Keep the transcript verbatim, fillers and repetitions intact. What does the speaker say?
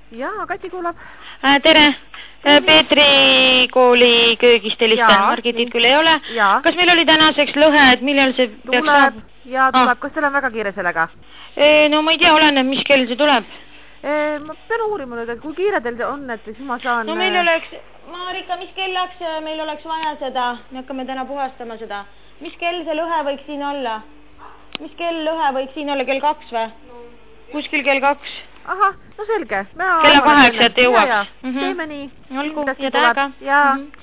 Jaa, Kati kuulab. Äh, tere! Peetri kooli köögist helistan, Margitit küll ei ole. Jaa. Kas meil oli tänaseks lõhe, et millal see tuleb, peaks saab? Jaa, tuleb. Ah. Kas teil on väga kiire sellega? E, no ma ei tea, oleneb, mis kell see tuleb. E, ma pean uurima nüüd, et kui kiire teil see on, et siis ma saan... No meil oleks... Marika, mis kellaks meil oleks vaja seda? Me hakkame täna puhastama seda. Mis kell see lõhe võiks siin olla? Mis kell lõhe võiks siin olla? Kell kaks või? No. Kuskil kell kaks. Ahah, no selge. Kella kaheksat jõuaks. Teeme nii. Olgu, ja tähega. Jaa.